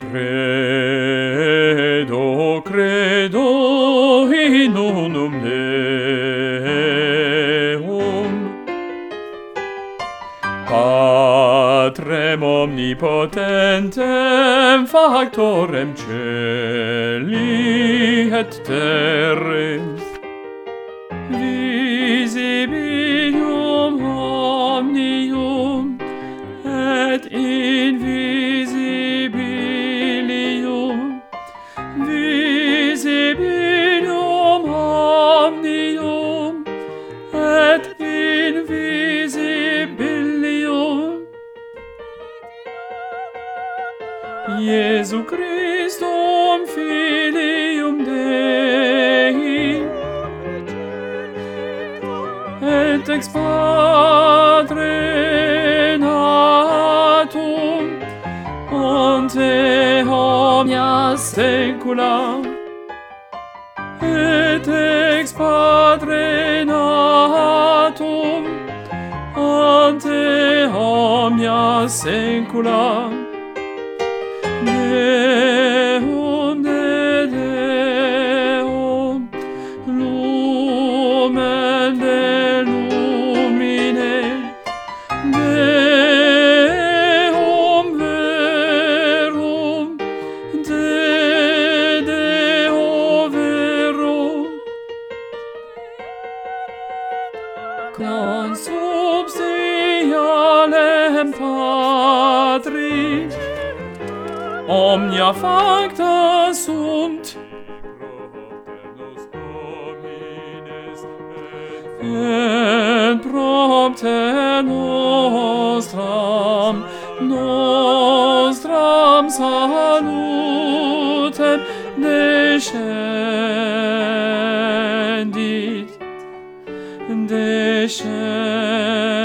Credo, credo in unum Deum, Patrem omnipotentem, factorem celi et terris, visibilium omnium et invisibilium, visibilium omnium et invisibilium, Iesu Christum Filium Dei, et ex Padre natum ante omnia saecula, et ex Padre natum ante omnia saecula, Deum de Deum, lumen de lumine, Deum verum, de Deo verum, consubstantialem Patri, omnia facta sunt, et propter nostram salutem descendit.